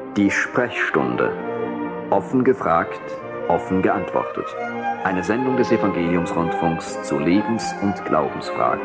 Die Sprechstunde. Offen gefragt, offen geantwortet. Eine Sendung des Evangeliumsrundfunks zu Lebens- und Glaubensfragen.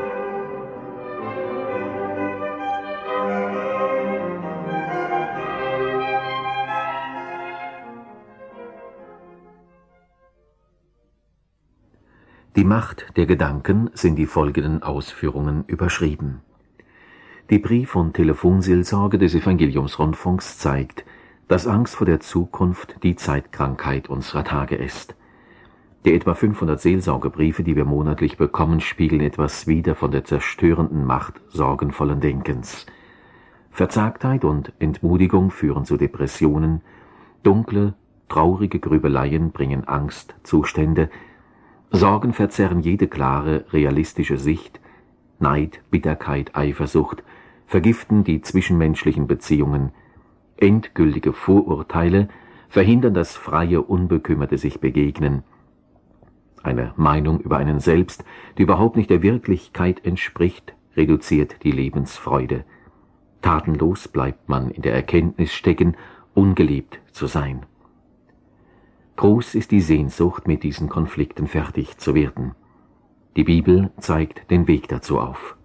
Die Macht der Gedanken sind die folgenden Ausführungen überschrieben. Die Brief- und Telefonseelsorge des Evangeliumsrundfunks zeigt, dass Angst vor der Zukunft die Zeitkrankheit unserer Tage ist. Die etwa 500 Seelsorgebriefe, die wir monatlich bekommen, spiegeln etwas wider von der zerstörenden Macht sorgenvollen Denkens. Verzagtheit und Entmutigung führen zu Depressionen, dunkle, traurige Grübeleien bringen Angstzustände, Sorgen verzerren jede klare, realistische Sicht, Neid, Bitterkeit, Eifersucht vergiften die zwischenmenschlichen Beziehungen, endgültige Vorurteile verhindern das freie, unbekümmerte sich begegnen. Eine Meinung über einen selbst, die überhaupt nicht der Wirklichkeit entspricht, reduziert die Lebensfreude. Tatenlos bleibt man in der Erkenntnis stecken, ungeliebt zu sein. Groß ist die Sehnsucht, mit diesen Konflikten fertig zu werden. Die Bibel zeigt den Weg dazu auf.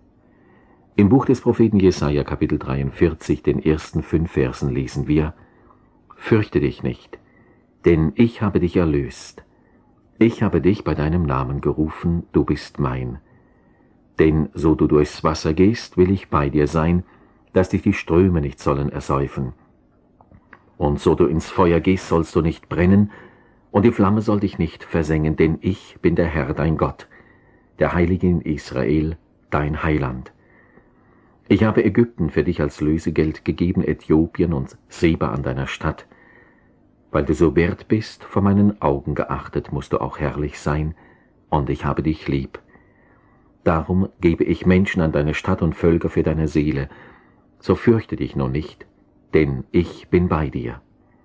Im Buch des Propheten Jesaja, Kapitel 43, den ersten 5 Versen lesen wir: Fürchte dich nicht, denn ich habe dich erlöst. Ich habe dich bei deinem Namen gerufen, du bist mein. Denn so du durchs Wasser gehst, will ich bei dir sein, dass dich die Ströme nicht sollen ersäufen. Und so du ins Feuer gehst, sollst du nicht brennen, und die Flamme soll dich nicht versengen, denn ich bin der Herr, dein Gott, der Heilige in Israel, dein Heiland. Ich habe Ägypten für dich als Lösegeld gegeben, Äthiopien und Seba an deiner Stadt. Weil du so wert bist, vor meinen Augen geachtet, musst du auch herrlich sein, und ich habe dich lieb. Darum gebe ich Menschen an deine Stadt und Völker für deine Seele. So fürchte dich nur nicht, denn ich bin bei dir.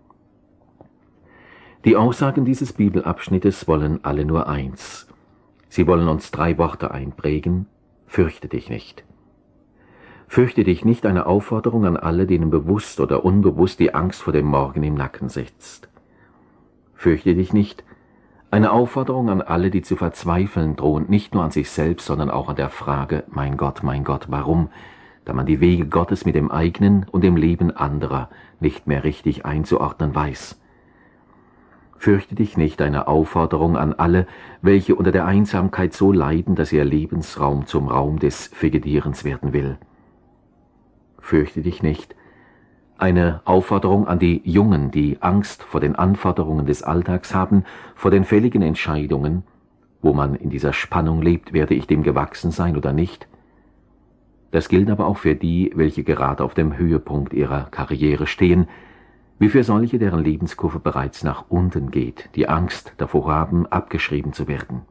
Die Aussagen dieses Bibelabschnittes wollen alle nur eins. Sie wollen uns 3 Worte einprägen: Fürchte dich nicht. Fürchte dich nicht, eine Aufforderung an alle, denen bewusst oder unbewusst die Angst vor dem Morgen im Nacken sitzt. Fürchte dich nicht, eine Aufforderung an alle, die zu verzweifeln drohen, nicht nur an sich selbst, sondern auch an der Frage: mein Gott, warum? Da man die Wege Gottes mit dem eigenen und dem Leben anderer nicht mehr richtig einzuordnen weiß. Fürchte dich nicht, eine Aufforderung an alle, welche unter der Einsamkeit so leiden, dass ihr Lebensraum zum Raum des Vegetierens werden will. Fürchte dich nicht, eine Aufforderung an die Jungen, die Angst vor den Anforderungen des Alltags haben, vor den fälligen Entscheidungen, wo man in dieser Spannung lebt: werde ich dem gewachsen sein oder nicht? Das gilt aber auch für die, welche gerade auf dem Höhepunkt ihrer Karriere stehen, wie für solche, deren Lebenskurve bereits nach unten geht, die Angst davor haben, abgeschrieben zu werden.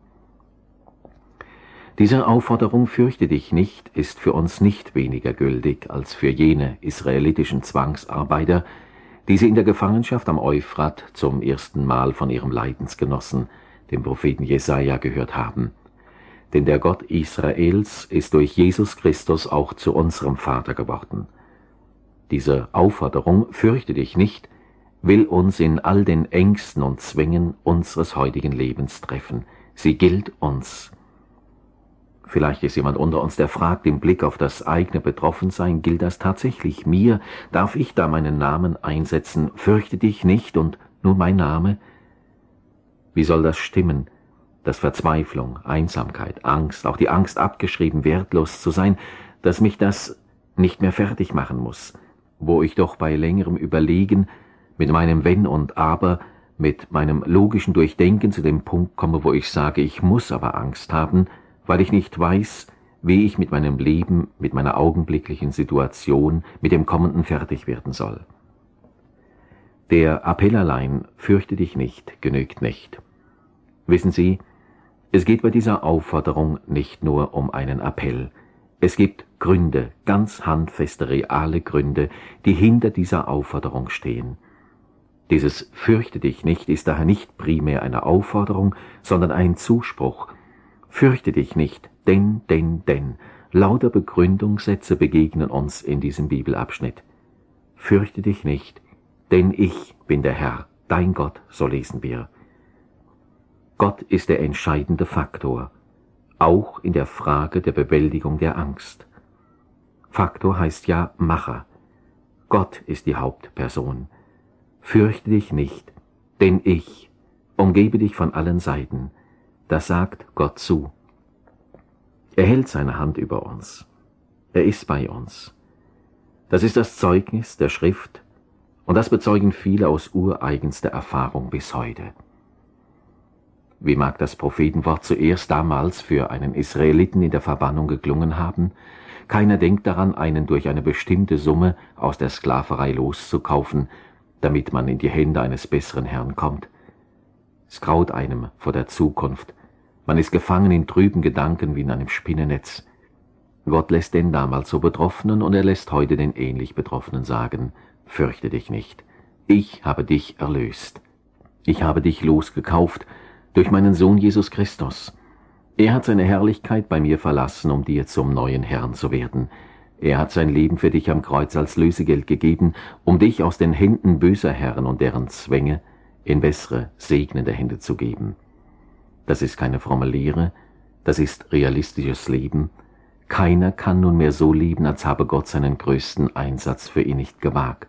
Diese Aufforderung, fürchte dich nicht, ist für uns nicht weniger gültig als für jene israelitischen Zwangsarbeiter, die sie in der Gefangenschaft am Euphrat zum ersten Mal von ihrem Leidensgenossen, dem Propheten Jesaja, gehört haben. Denn der Gott Israels ist durch Jesus Christus auch zu unserem Vater geworden. Diese Aufforderung, fürchte dich nicht, will uns in all den Ängsten und Zwängen unseres heutigen Lebens treffen. Sie gilt uns. Vielleicht ist jemand unter uns, der fragt im Blick auf das eigene Betroffensein: gilt das tatsächlich mir? Darf ich da meinen Namen einsetzen? Fürchte dich nicht und nur mein Name? Wie soll das stimmen, dass Verzweiflung, Einsamkeit, Angst, auch die Angst abgeschrieben, wertlos zu sein, dass mich das nicht mehr fertig machen muss, wo ich doch bei längerem Überlegen mit meinem Wenn und Aber, mit meinem logischen Durchdenken zu dem Punkt komme, wo ich sage, ich muss aber Angst haben, weil ich nicht weiß, wie ich mit meinem Leben, mit meiner augenblicklichen Situation, mit dem Kommenden fertig werden soll. Der Appell allein, fürchte dich nicht, genügt nicht. Wissen Sie, es geht bei dieser Aufforderung nicht nur um einen Appell. Es gibt Gründe, ganz handfeste, reale Gründe, die hinter dieser Aufforderung stehen. Dieses Fürchte dich nicht ist daher nicht primär eine Aufforderung, sondern ein Zuspruch. Fürchte dich nicht, denn. Lauter Begründungssätze begegnen uns in diesem Bibelabschnitt. Fürchte dich nicht, denn ich bin der Herr, dein Gott, so lesen wir. Gott ist der entscheidende Faktor, auch in der Frage der Bewältigung der Angst. Faktor heißt ja Macher. Gott ist die Hauptperson. Fürchte dich nicht, denn ich umgebe dich von allen Seiten. Das sagt Gott zu. Er hält seine Hand über uns. Er ist bei uns. Das ist das Zeugnis der Schrift, und das bezeugen viele aus ureigenster Erfahrung bis heute. Wie mag das Prophetenwort zuerst damals für einen Israeliten in der Verbannung geklungen haben? Keiner denkt daran, einen durch eine bestimmte Summe aus der Sklaverei loszukaufen, damit man in die Hände eines besseren Herrn kommt. Es graut einem vor der Zukunft. Man ist gefangen in trüben Gedanken wie in einem Spinnennetz. Gott lässt den damals so Betroffenen und er lässt heute den ähnlich Betroffenen sagen, fürchte dich nicht, ich habe dich erlöst. Ich habe dich losgekauft durch meinen Sohn Jesus Christus. Er hat seine Herrlichkeit bei mir verlassen, um dir zum neuen Herrn zu werden. Er hat sein Leben für dich am Kreuz als Lösegeld gegeben, um dich aus den Händen böser Herren und deren Zwänge in bessere, segnende Hände zu geben. Das ist keine fromme Lehre, das ist realistisches Leben. Keiner kann nunmehr so lieben, als habe Gott seinen größten Einsatz für ihn nicht gewagt.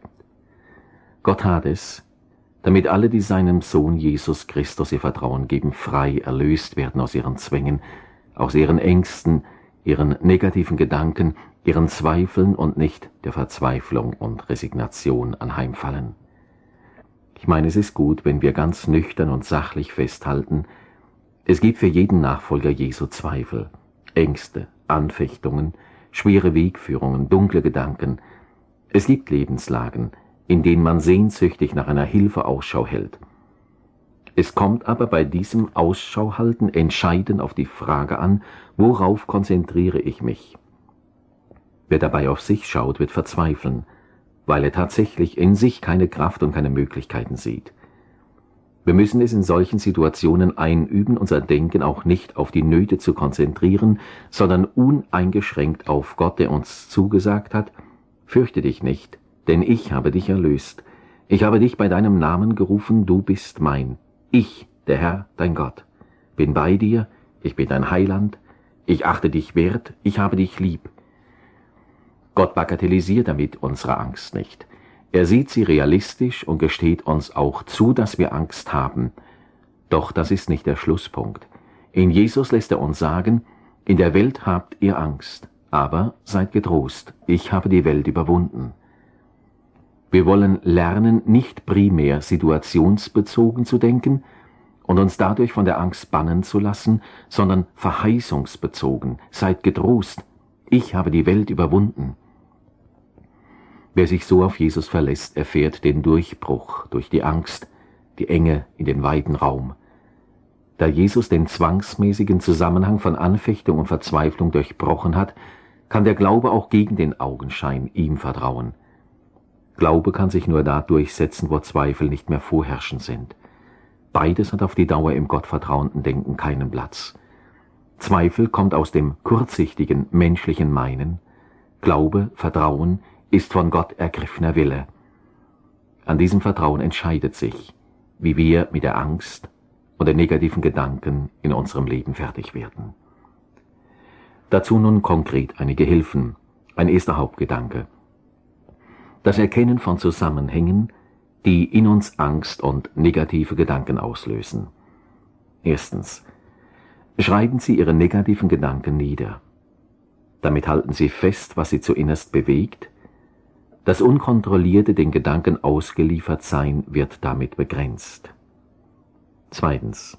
Gott tat es, damit alle, die seinem Sohn Jesus Christus ihr Vertrauen geben, frei erlöst werden aus ihren Zwängen, aus ihren Ängsten, ihren negativen Gedanken, ihren Zweifeln und nicht der Verzweiflung und Resignation anheimfallen. Ich meine, es ist gut, wenn wir ganz nüchtern und sachlich festhalten, es gibt für jeden Nachfolger Jesu Zweifel, Ängste, Anfechtungen, schwere Wegführungen, dunkle Gedanken. Es gibt Lebenslagen, in denen man sehnsüchtig nach einer Hilfe Ausschau hält. Es kommt aber bei diesem Ausschauhalten entscheidend auf die Frage an, worauf konzentriere ich mich? Wer dabei auf sich schaut, wird verzweifeln, weil er tatsächlich in sich keine Kraft und keine Möglichkeiten sieht. Wir müssen es in solchen Situationen einüben, unser Denken auch nicht auf die Nöte zu konzentrieren, sondern uneingeschränkt auf Gott, der uns zugesagt hat, fürchte dich nicht, denn ich habe dich erlöst. Ich habe dich bei deinem Namen gerufen, du bist mein. Ich, der Herr, dein Gott, bin bei dir, ich bin dein Heiland, ich achte dich wert, ich habe dich lieb. Gott bagatellisiert damit unsere Angst nicht. Er sieht sie realistisch und gesteht uns auch zu, dass wir Angst haben. Doch das ist nicht der Schlusspunkt. In Jesus lässt er uns sagen, in der Welt habt ihr Angst, aber seid getrost, ich habe die Welt überwunden. Wir wollen lernen, nicht primär situationsbezogen zu denken und uns dadurch von der Angst bannen zu lassen, sondern verheißungsbezogen. Seid getrost, ich habe die Welt überwunden. Wer sich so auf Jesus verlässt, erfährt den Durchbruch durch die Angst, die Enge in den weiten Raum. Da Jesus den zwangsmäßigen Zusammenhang von Anfechtung und Verzweiflung durchbrochen hat, kann der Glaube auch gegen den Augenschein ihm vertrauen. Glaube kann sich nur da durchsetzen, wo Zweifel nicht mehr vorherrschend sind. Beides hat auf die Dauer im gottvertrauenden Denken keinen Platz. Zweifel kommt aus dem kurzsichtigen menschlichen Meinen. Glaube, Vertrauen ist von Gott ergriffener Wille. An diesem Vertrauen entscheidet sich, wie wir mit der Angst und den negativen Gedanken in unserem Leben fertig werden. Dazu nun konkret einige Hilfen. Ein erster Hauptgedanke. Das Erkennen von Zusammenhängen, die in uns Angst und negative Gedanken auslösen. Erstens. Schreiben Sie Ihre negativen Gedanken nieder. Damit halten Sie fest, was Sie zuinnerst bewegt. Das unkontrollierte den Gedanken ausgeliefert sein wird damit begrenzt. Zweitens.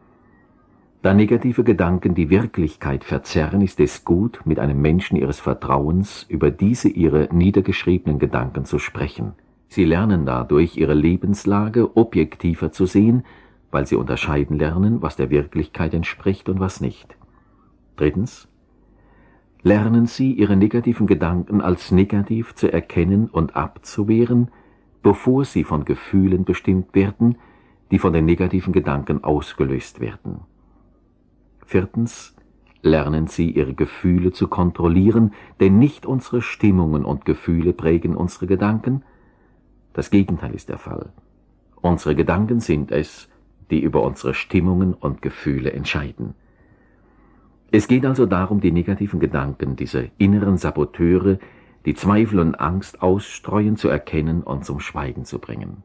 Da negative Gedanken die Wirklichkeit verzerren, ist es gut, mit einem Menschen Ihres Vertrauens über diese Ihre niedergeschriebenen Gedanken zu sprechen. Sie lernen dadurch, Ihre Lebenslage objektiver zu sehen, weil Sie unterscheiden lernen, was der Wirklichkeit entspricht und was nicht. Drittens. Lernen Sie, Ihre negativen Gedanken als negativ zu erkennen und abzuwehren, bevor sie von Gefühlen bestimmt werden, die von den negativen Gedanken ausgelöst werden. Viertens. Lernen Sie, Ihre Gefühle zu kontrollieren, denn nicht unsere Stimmungen und Gefühle prägen unsere Gedanken. Das Gegenteil ist der Fall. Unsere Gedanken sind es, die über unsere Stimmungen und Gefühle entscheiden. Es geht also darum, die negativen Gedanken, diese inneren Saboteure, die Zweifel und Angst ausstreuen, zu erkennen und zum Schweigen zu bringen.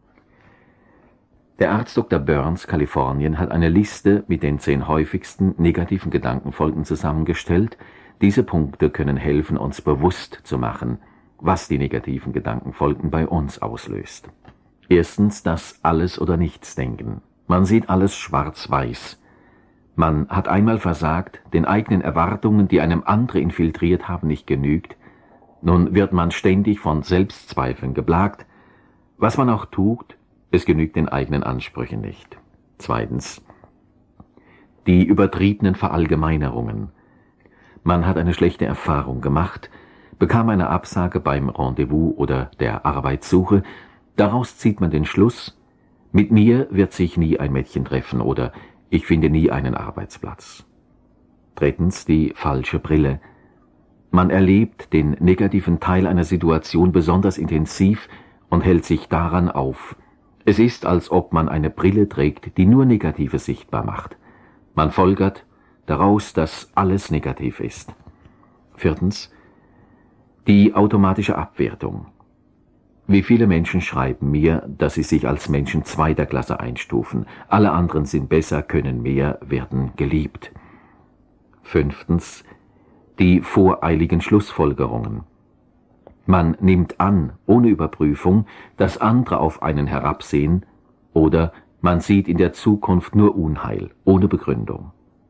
Der Arzt Dr. Burns, Kalifornien, hat eine Liste mit den 10 häufigsten negativen Gedankenfolgen zusammengestellt. Diese Punkte können helfen, uns bewusst zu machen, was die negativen Gedankenfolgen bei uns auslöst. Erstens das Alles-oder-Nichts-Denken. Man sieht alles schwarz-weiß. Man hat einmal versagt, den eigenen Erwartungen, die einem andere infiltriert haben, nicht genügt. Nun wird man ständig von Selbstzweifeln geplagt. Was man auch tut, es genügt den eigenen Ansprüchen nicht. Zweitens, die übertriebenen Verallgemeinerungen. Man hat eine schlechte Erfahrung gemacht, bekam eine Absage beim Rendezvous oder der Arbeitssuche. Daraus zieht man den Schluss, mit mir wird sich nie ein Mädchen treffen oder ich finde nie einen Arbeitsplatz. Drittens, die falsche Brille. Man erlebt den negativen Teil einer Situation besonders intensiv und hält sich daran auf. Es ist, als ob man eine Brille trägt, die nur Negatives sichtbar macht. Man folgert daraus, dass alles negativ ist. Viertens, die automatische Abwertung. Wie viele Menschen schreiben mir, dass sie sich als Menschen zweiter Klasse einstufen. Alle anderen sind besser, können mehr, werden geliebt. Fünftens, die voreiligen Schlussfolgerungen. Man nimmt an, ohne Überprüfung, dass andere auf einen herabsehen, oder man sieht in der Zukunft nur Unheil, ohne Begründung.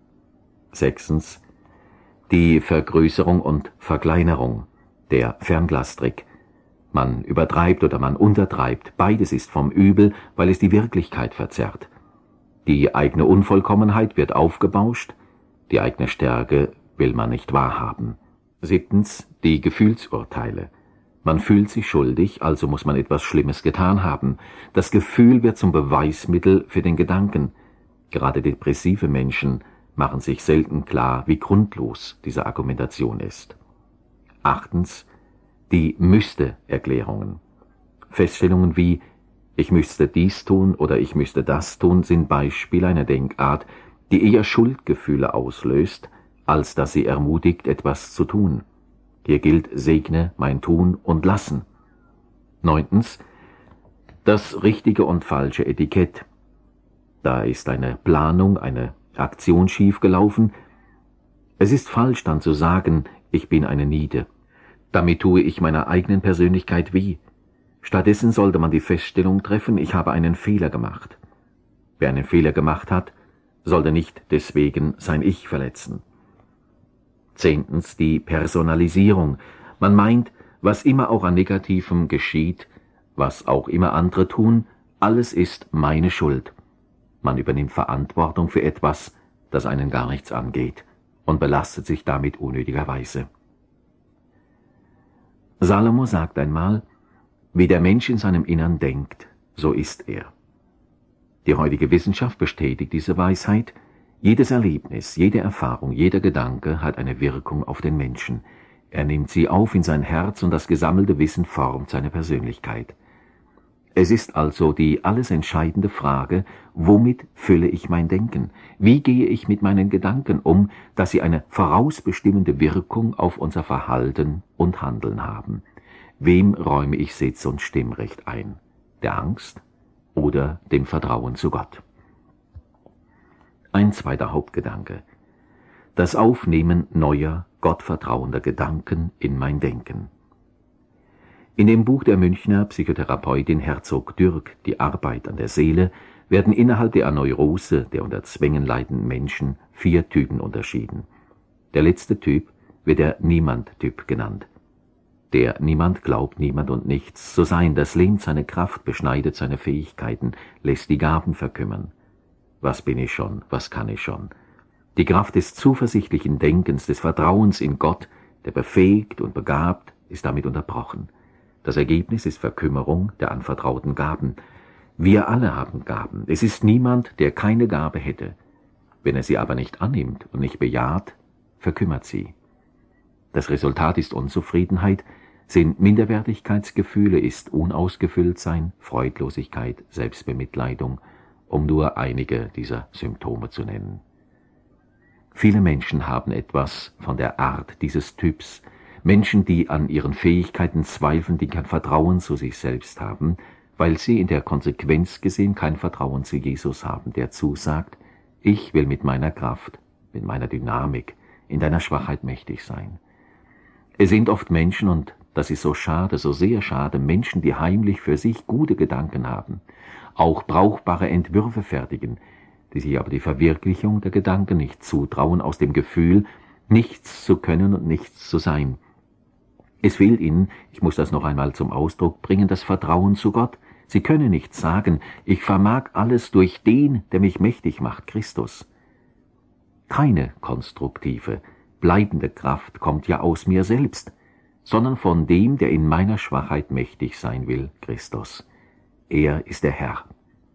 Sechstens, die Vergrößerung und Verkleinerung, der Fernglastrick. Man übertreibt oder man untertreibt, beides ist vom Übel, weil es die Wirklichkeit verzerrt. Die eigene Unvollkommenheit wird aufgebauscht, die eigene Stärke will man nicht wahrhaben. Siebtens, die Gefühlsurteile. Man fühlt sich schuldig, also muss man etwas Schlimmes getan haben. Das Gefühl wird zum Beweismittel für den Gedanken. Gerade depressive Menschen machen sich selten klar, wie grundlos diese Argumentation ist. Achtens, die Müsste-Erklärungen. Feststellungen wie ich müsste dies tun oder ich müsste das tun sind Beispiele einer Denkart, die eher Schuldgefühle auslöst, als dass sie ermutigt, etwas zu tun. Hier gilt segne mein Tun und Lassen. Neuntens, das richtige und falsche Etikett. Da ist eine Planung, eine Aktion schiefgelaufen. Es ist falsch dann zu sagen, ich bin eine Niete. Damit tue ich meiner eigenen Persönlichkeit weh. Stattdessen sollte man die Feststellung treffen, ich habe einen Fehler gemacht. Wer einen Fehler gemacht hat, sollte nicht deswegen sein Ich verletzen. Zehntens, die Personalisierung. Man meint, was immer auch an Negativem geschieht, was auch immer andere tun, alles ist meine Schuld. Man übernimmt Verantwortung für etwas, das einen gar nichts angeht, und belastet sich damit unnötigerweise. Salomo sagt einmal, wie der Mensch in seinem Innern denkt, so ist er. Die heutige Wissenschaft bestätigt diese Weisheit. Jedes Erlebnis, jede Erfahrung, jeder Gedanke hat eine Wirkung auf den Menschen. Er nimmt sie auf in sein Herz und das gesammelte Wissen formt seine Persönlichkeit. Es ist also die alles entscheidende Frage, womit fülle ich mein Denken? Wie gehe ich mit meinen Gedanken um, dass sie eine vorausbestimmende Wirkung auf unser Verhalten und Handeln haben? Wem räume ich Sitz und Stimmrecht ein? Der Angst oder dem Vertrauen zu Gott? Ein zweiter Hauptgedanke: das Aufnehmen neuer, gottvertrauender Gedanken in mein Denken. In dem Buch der Münchner Psychotherapeutin Herzog Dürk, Die Arbeit an der Seele, werden innerhalb der Aneurose, der unter Zwängen leidenden Menschen, 4 Typen unterschieden. Der letzte Typ wird der Niemand-Typ genannt. Der Niemand glaubt niemand und nichts zu sein, das lähmt seine Kraft, beschneidet seine Fähigkeiten, lässt die Gaben verkümmern. Was bin ich schon, was kann ich schon? Die Kraft des zuversichtlichen Denkens, des Vertrauens in Gott, der befähigt und begabt, ist damit unterbrochen. Das Ergebnis ist Verkümmerung der anvertrauten Gaben. Wir alle haben Gaben. Es ist niemand, der keine Gabe hätte. Wenn er sie aber nicht annimmt und nicht bejaht, verkümmert sie. Das Resultat ist Unzufriedenheit, Sind Minderwertigkeitsgefühle, ist Unausgefülltsein, Freudlosigkeit, Selbstbemitleidung, um nur einige dieser Symptome zu nennen. Viele Menschen haben etwas von der Art dieses Typs, Menschen, die an ihren Fähigkeiten zweifeln, die kein Vertrauen zu sich selbst haben, weil sie in der Konsequenz gesehen kein Vertrauen zu Jesus haben, der zusagt, ich will mit meiner Kraft, mit meiner Dynamik, in deiner Schwachheit mächtig sein. Es sind oft Menschen, und das ist so schade, so sehr schade, Menschen, die heimlich für sich gute Gedanken haben, auch brauchbare Entwürfe fertigen, die sich aber die Verwirklichung der Gedanken nicht zutrauen, aus dem Gefühl, nichts zu können und nichts zu sein. Es fehlt ihnen, ich muss das noch einmal zum Ausdruck bringen, das Vertrauen zu Gott. Sie können nicht sagen, ich vermag alles durch den, der mich mächtig macht, Christus. Keine konstruktive, bleibende Kraft kommt ja aus mir selbst, sondern von dem, der in meiner Schwachheit mächtig sein will, Christus. Er ist der Herr.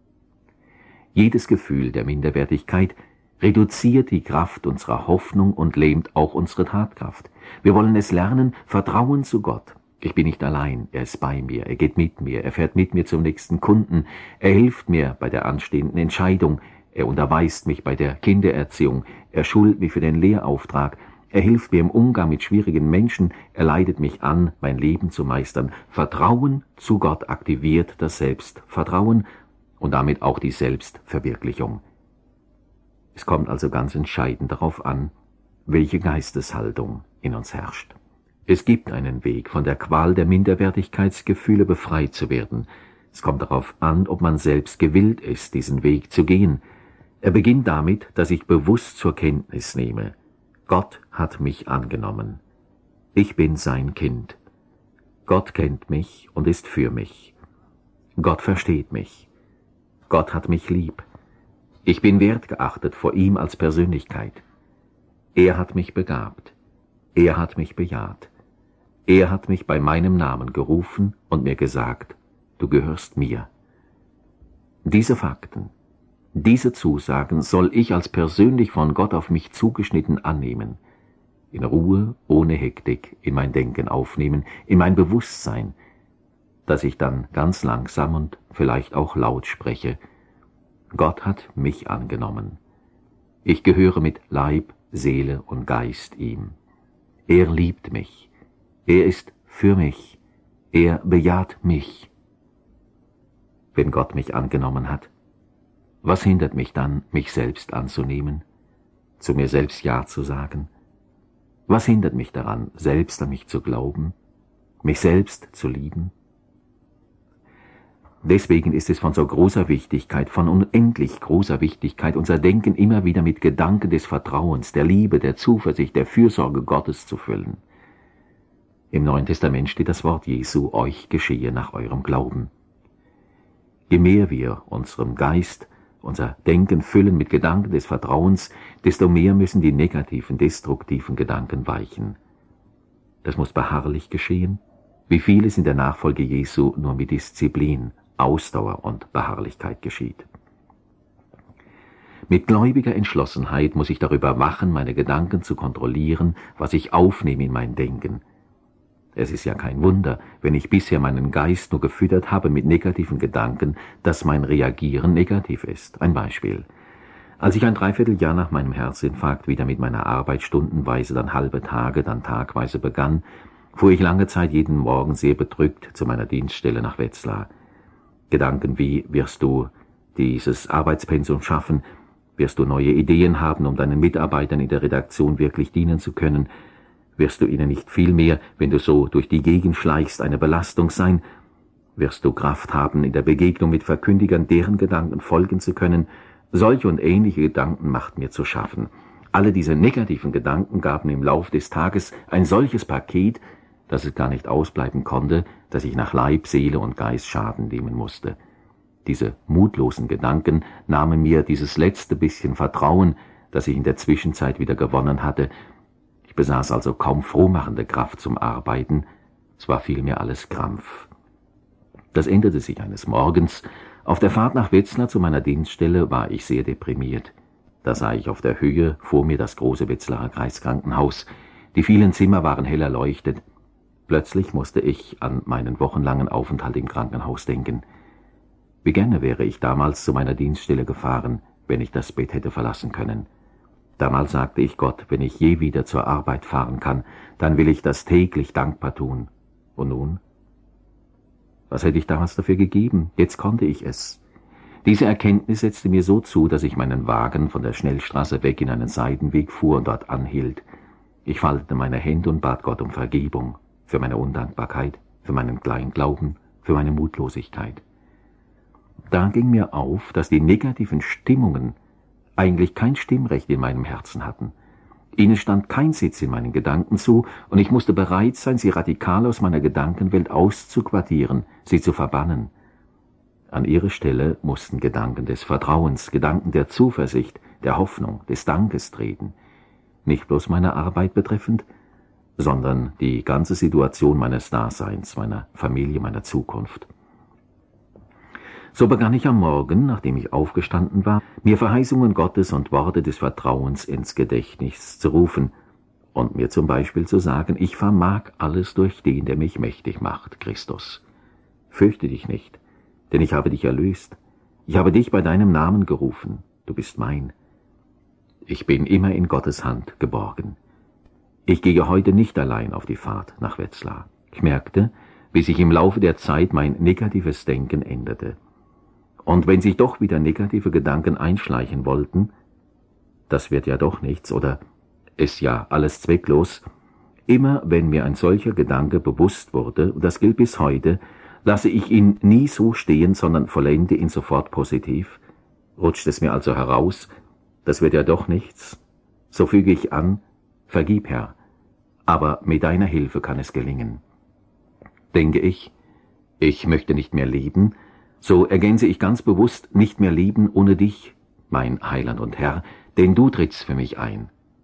Jedes Gefühl der Minderwertigkeit reduziert die Kraft unserer Hoffnung und lähmt auch unsere Tatkraft. Wir wollen es lernen, Vertrauen zu Gott. Ich bin nicht allein, er ist bei mir, er geht mit mir, er fährt mit mir zum nächsten Kunden, er hilft mir bei der anstehenden Entscheidung, er unterweist mich bei der Kindererziehung, er schult mich für den Lehrauftrag, er hilft mir im Umgang mit schwierigen Menschen, er leitet mich an, mein Leben zu meistern. Vertrauen zu Gott aktiviert das Selbstvertrauen und damit auch die Selbstverwirklichung. Es kommt also ganz entscheidend darauf an, welche Geisteshaltung in uns herrscht. Es gibt einen Weg, von der Qual der Minderwertigkeitsgefühle befreit zu werden. Es kommt darauf an, ob man selbst gewillt ist, diesen Weg zu gehen. Er beginnt damit, dass ich bewusst zur Kenntnis nehme: Gott hat mich angenommen. Ich bin sein Kind. Gott kennt mich und ist für mich. Gott versteht mich. Gott hat mich lieb. Ich bin wertgeachtet vor ihm als Persönlichkeit. Er hat mich begabt. Er hat mich bejaht. Er hat mich bei meinem Namen gerufen und mir gesagt, du gehörst mir. Diese Fakten, diese Zusagen soll ich als persönlich von Gott auf mich zugeschnitten annehmen, in Ruhe, ohne Hektik, in mein Denken aufnehmen, in mein Bewusstsein, dass ich dann ganz langsam und vielleicht auch laut spreche. Gott hat mich angenommen. Ich gehöre mit Leib, Seele und Geist ihm. Er liebt mich. Er ist für mich. Er bejaht mich. Wenn Gott mich angenommen hat, was hindert mich dann, mich selbst anzunehmen, zu mir selbst Ja zu sagen? Was hindert mich daran, selbst an mich zu glauben, mich selbst zu lieben? Deswegen ist es von so großer Wichtigkeit, von unendlich großer Wichtigkeit, unser Denken immer wieder mit Gedanken des Vertrauens, der Liebe, der Zuversicht, der Fürsorge Gottes zu füllen. Im Neuen Testament steht das Wort Jesu, euch geschehe nach eurem Glauben. Je mehr wir unserem Geist, unser Denken füllen mit Gedanken des Vertrauens, desto mehr müssen die negativen, destruktiven Gedanken weichen. Das muss beharrlich geschehen, wie vieles in der Nachfolge Jesu nur mit Disziplin, Ausdauer und Beharrlichkeit geschieht. Mit gläubiger Entschlossenheit muss ich darüber wachen, meine Gedanken zu kontrollieren, was ich aufnehme in mein Denken. Es ist ja kein Wunder, wenn ich bisher meinen Geist nur gefüttert habe mit negativen Gedanken, dass mein Reagieren negativ ist. Ein Beispiel. Als ich ein Dreivierteljahr nach meinem Herzinfarkt wieder mit meiner Arbeit stundenweise, dann halbe Tage, dann tagweise begann, fuhr ich lange Zeit jeden Morgen sehr bedrückt zu meiner Dienststelle nach Wetzlar. Gedanken wie, wirst du dieses Arbeitspensum schaffen, wirst du neue Ideen haben, um deinen Mitarbeitern in der Redaktion wirklich dienen zu können, wirst du ihnen nicht vielmehr, wenn du so durch die Gegend schleichst, eine Belastung sein, wirst du Kraft haben, in der Begegnung mit Verkündigern deren Gedanken folgen zu können, solche und ähnliche Gedanken macht mir zu schaffen. Alle diese negativen Gedanken gaben im Lauf des Tages ein solches Paket, dass es gar nicht ausbleiben konnte, dass ich nach Leib, Seele und Geist Schaden nehmen musste. Diese mutlosen Gedanken nahmen mir dieses letzte bisschen Vertrauen, das ich in der Zwischenzeit wieder gewonnen hatte. Ich besaß also kaum frohmachende Kraft zum Arbeiten, es war vielmehr alles Krampf. Das änderte sich eines Morgens. Auf der Fahrt nach Wetzlar zu meiner Dienststelle war ich sehr deprimiert. Da sah ich auf der Höhe vor mir das große Wetzlarer Kreiskrankenhaus. Die vielen Zimmer waren hell erleuchtet. Plötzlich musste ich an meinen wochenlangen Aufenthalt im Krankenhaus denken. Wie gerne wäre ich damals zu meiner Dienststelle gefahren, wenn ich das Bett hätte verlassen können. Damals sagte ich Gott, wenn ich je wieder zur Arbeit fahren kann, dann will ich das täglich dankbar tun. Und nun? Was hätte ich damals dafür gegeben? Jetzt konnte ich es. Diese Erkenntnis setzte mir so zu, dass ich meinen Wagen von der Schnellstraße weg in einen Seitenweg fuhr und dort anhielt. Ich faltete meine Hände und bat Gott um Vergebung für meine Undankbarkeit, für meinen kleinen Glauben, für meine Mutlosigkeit. Da ging mir auf, dass die negativen Stimmungen eigentlich kein Stimmrecht in meinem Herzen hatten. Ihnen stand kein Sitz in meinen Gedanken zu, und ich musste bereit sein, sie radikal aus meiner Gedankenwelt auszuquartieren, sie zu verbannen. An ihre Stelle mussten Gedanken des Vertrauens, Gedanken der Zuversicht, der Hoffnung, des Dankes treten. Nicht bloß meine Arbeit betreffend, sondern die ganze Situation meines Daseins, meiner Familie, meiner Zukunft. So begann ich am Morgen, nachdem ich aufgestanden war, mir Verheißungen Gottes und Worte des Vertrauens ins Gedächtnis zu rufen und mir zum Beispiel zu sagen, ich vermag alles durch den, der mich mächtig macht, Christus. Fürchte dich nicht, denn ich habe dich erlöst. Ich habe dich bei deinem Namen gerufen, du bist mein. Ich bin immer in Gottes Hand geborgen. Ich gehe heute nicht allein auf die Fahrt nach Wetzlar. Ich merkte, wie sich im Laufe der Zeit mein negatives Denken änderte. Und wenn sich doch wieder negative Gedanken einschleichen wollten, das wird ja doch nichts oder ist ja alles zwecklos, immer wenn mir ein solcher Gedanke bewusst wurde, und das gilt bis heute, lasse ich ihn nie so stehen, sondern vollende ihn sofort positiv. Rutscht es mir also heraus, das wird ja doch nichts, so füge ich an, vergib, Herr, aber mit deiner Hilfe kann es gelingen. Denke ich möchte nicht mehr leben, so ergänze ich ganz bewusst, nicht mehr leben ohne dich, mein Heiland und Herr, denn du trittst für mich ein.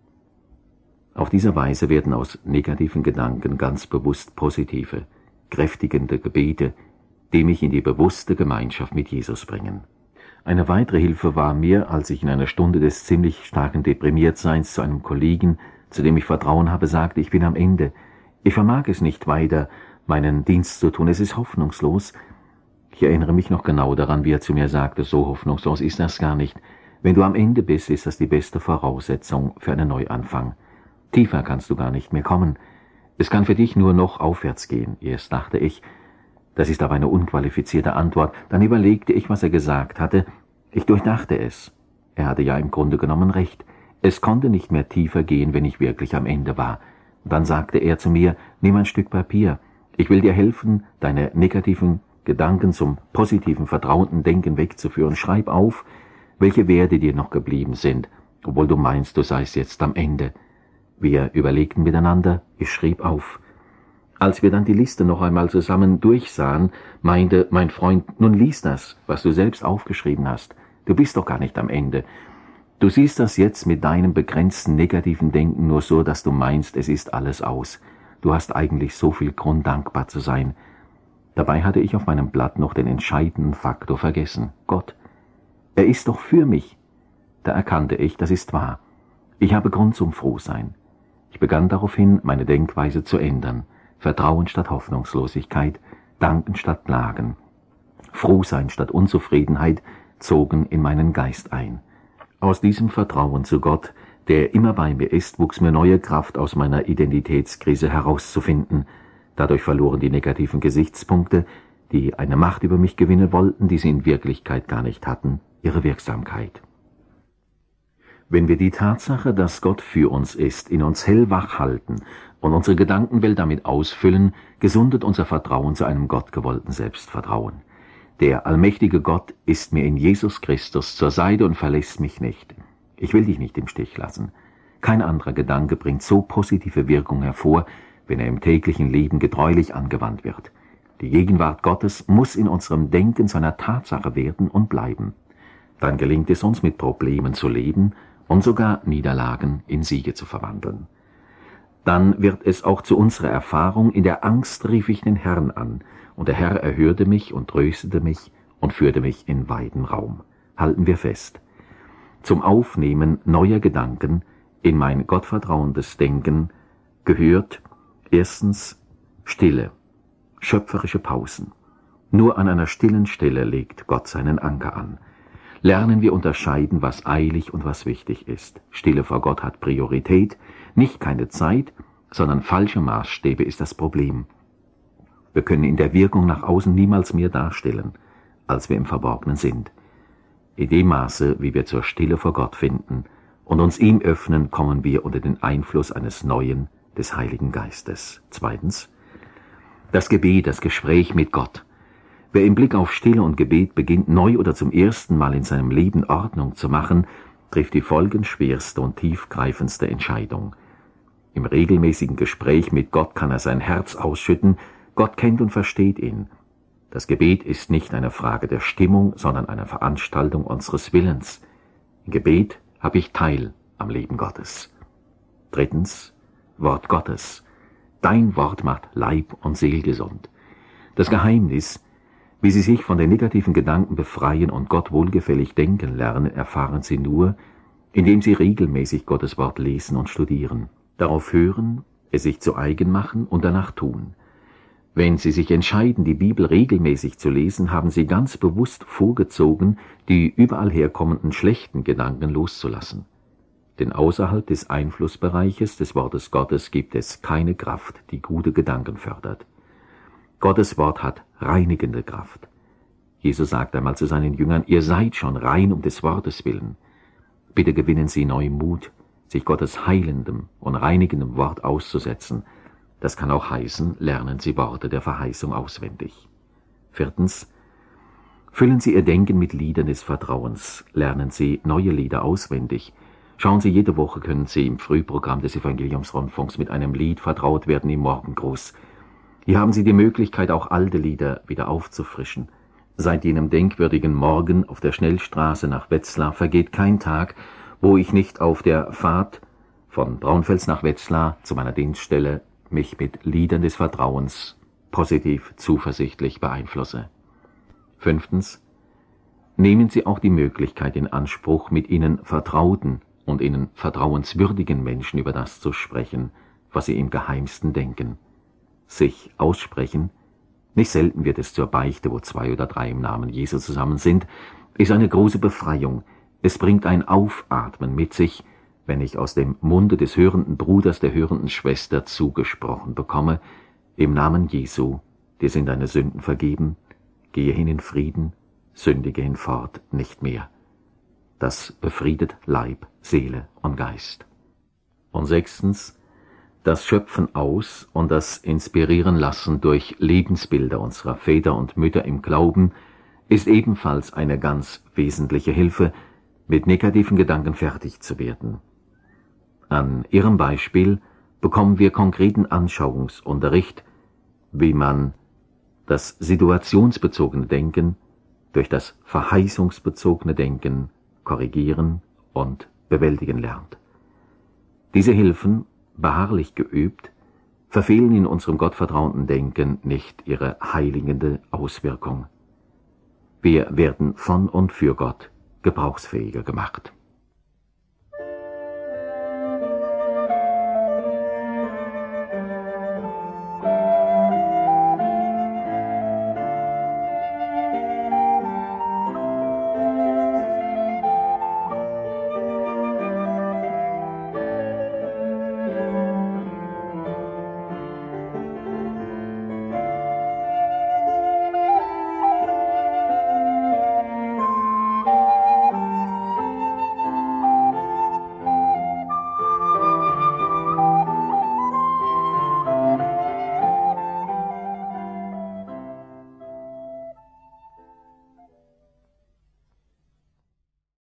Auf diese Weise werden aus negativen Gedanken ganz bewusst positive, kräftigende Gebete, die mich in die bewusste Gemeinschaft mit Jesus bringen. Eine weitere Hilfe war mir, als ich in einer Stunde des ziemlich starken Deprimiertseins zu einem Kollegen, zu dem ich Vertrauen habe, sagte, ich bin am Ende. Ich vermag es nicht weiter, meinen Dienst zu tun. Es ist hoffnungslos. Ich erinnere mich noch genau daran, wie er zu mir sagte, so hoffnungslos ist das gar nicht. Wenn du am Ende bist, ist das die beste Voraussetzung für einen Neuanfang. Tiefer kannst du gar nicht mehr kommen. Es kann für dich nur noch aufwärts gehen. Erst dachte ich, das ist aber eine unqualifizierte Antwort. Dann überlegte ich, was er gesagt hatte. Ich durchdachte es. Er hatte ja im Grunde genommen recht. Es konnte nicht mehr tiefer gehen, wenn ich wirklich am Ende war. Dann sagte er zu mir, nimm ein Stück Papier. Ich will dir helfen, deine negativen Gedanken zum positiven, vertrauten Denken wegzuführen. Schreib auf, welche Werte dir noch geblieben sind, obwohl du meinst, du seist jetzt am Ende. Wir überlegten miteinander, ich schrieb auf. Als wir dann die Liste noch einmal zusammen durchsahen, meinte mein Freund, nun lies das, was du selbst aufgeschrieben hast. Du bist doch gar nicht am Ende. Du siehst das jetzt mit deinem begrenzten negativen Denken nur so, dass du meinst, es ist alles aus. Du hast eigentlich so viel Grund, dankbar zu sein. Dabei hatte ich auf meinem Blatt noch den entscheidenden Faktor vergessen. Gott. Er ist doch für mich. Da erkannte ich, das ist wahr. Ich habe Grund zum Frohsein. Ich begann daraufhin, meine Denkweise zu ändern. Vertrauen statt Hoffnungslosigkeit, Danken statt Klagen. Frohsein statt Unzufriedenheit zogen in meinen Geist ein. Aus diesem Vertrauen zu Gott, der immer bei mir ist, wuchs mir neue Kraft aus meiner Identitätskrise herauszufinden. Dadurch verloren die negativen Gesichtspunkte, die eine Macht über mich gewinnen wollten, die sie in Wirklichkeit gar nicht hatten, ihre Wirksamkeit. Wenn wir die Tatsache, dass Gott für uns ist, in uns hellwach halten und unsere Gedankenwelt damit ausfüllen, gesundet unser Vertrauen zu einem gottgewollten Selbstvertrauen. Der allmächtige Gott ist mir in Jesus Christus zur Seite und verlässt mich nicht. Ich will dich nicht im Stich lassen. Kein anderer Gedanke bringt so positive Wirkung hervor, wenn er im täglichen Leben getreulich angewandt wird. Die Gegenwart Gottes muss in unserem Denken zu einer Tatsache werden und bleiben. Dann gelingt es uns, mit Problemen zu leben und sogar Niederlagen in Siege zu verwandeln. Dann wird es auch zu unserer Erfahrung, in der Angst rief ich den Herrn an, und der Herr erhörte mich und tröstete mich und führte mich in weiten Raum. Halten wir fest. Zum Aufnehmen neuer Gedanken in mein gottvertrauendes Denken gehört erstens Stille, schöpferische Pausen. Nur an einer stillen Stelle legt Gott seinen Anker an. Lernen wir unterscheiden, was eilig und was wichtig ist. Stille vor Gott hat Priorität, nicht keine Zeit, sondern falsche Maßstäbe ist das Problem. Wir können in der Wirkung nach außen niemals mehr darstellen, als wir im Verborgenen sind. In dem Maße, wie wir zur Stille vor Gott finden und uns ihm öffnen, kommen wir unter den Einfluss eines Neuen, des Heiligen Geistes. Zweitens, das Gebet, das Gespräch mit Gott. Wer im Blick auf Stille und Gebet beginnt, neu oder zum ersten Mal in seinem Leben Ordnung zu machen, trifft die folgenschwerste und tiefgreifendste Entscheidung. Im regelmäßigen Gespräch mit Gott kann er sein Herz ausschütten, Gott kennt und versteht ihn. Das Gebet ist nicht eine Frage der Stimmung, sondern eine Veranstaltung unseres Willens. Im Gebet habe ich Teil am Leben Gottes. Drittens, Wort Gottes. Dein Wort macht Leib und Seele gesund. Das Geheimnis, wie Sie sich von den negativen Gedanken befreien und Gott wohlgefällig denken lernen, erfahren Sie nur, indem Sie regelmäßig Gottes Wort lesen und studieren. Darauf hören, es sich zu eigen machen und danach tun. Wenn Sie sich entscheiden, die Bibel regelmäßig zu lesen, haben Sie ganz bewusst vorgezogen, die überall herkommenden schlechten Gedanken loszulassen. Denn außerhalb des Einflussbereiches des Wortes Gottes gibt es keine Kraft, die gute Gedanken fördert. Gottes Wort hat reinigende Kraft. Jesus sagt einmal zu seinen Jüngern, ihr seid schon rein um des Wortes willen. Bitte gewinnen Sie neuen Mut, sich Gottes heilendem und reinigendem Wort auszusetzen. Das kann auch heißen, lernen Sie Worte der Verheißung auswendig. Viertens, füllen Sie Ihr Denken mit Liedern des Vertrauens, lernen Sie neue Lieder auswendig. Schauen Sie, jede Woche können Sie im Frühprogramm des Evangeliumsrundfunks mit einem Lied vertraut werden im Morgengruß. Hier haben Sie die Möglichkeit, auch alte Lieder wieder aufzufrischen. Seit jenem denkwürdigen Morgen auf der Schnellstraße nach Wetzlar vergeht kein Tag, wo ich nicht auf der Fahrt von Braunfels nach Wetzlar zu meiner Dienststelle mich mit Liedern des Vertrauens positiv zuversichtlich beeinflusse. Fünftens, nehmen Sie auch die Möglichkeit in Anspruch, mit Ihnen vertrauten und Ihnen vertrauenswürdigen Menschen über das zu sprechen, was Sie im Geheimsten denken. Sich aussprechen, nicht selten wird es zur Beichte, wo 2 oder 3 im Namen Jesu zusammen sind, ist eine große Befreiung. Es bringt ein Aufatmen mit sich, wenn ich aus dem Munde des hörenden Bruders, der hörenden Schwester zugesprochen bekomme, im Namen Jesu, dir sind deine Sünden vergeben, gehe hin in Frieden, sündige hinfort nicht mehr. Das befriedet Leib, Seele und Geist. Und sechstens, das Schöpfen aus und das Inspirieren lassen durch Lebensbilder unserer Väter und Mütter im Glauben ist ebenfalls eine ganz wesentliche Hilfe, mit negativen Gedanken fertig zu werden. An ihrem Beispiel bekommen wir konkreten Anschauungsunterricht, wie man das situationsbezogene Denken durch das verheißungsbezogene Denken korrigieren und bewältigen lernt. Diese Hilfen, beharrlich geübt, verfehlen in unserem gottvertrauten Denken nicht ihre heiligende Auswirkung. Wir werden von und für Gott gebrauchsfähiger gemacht.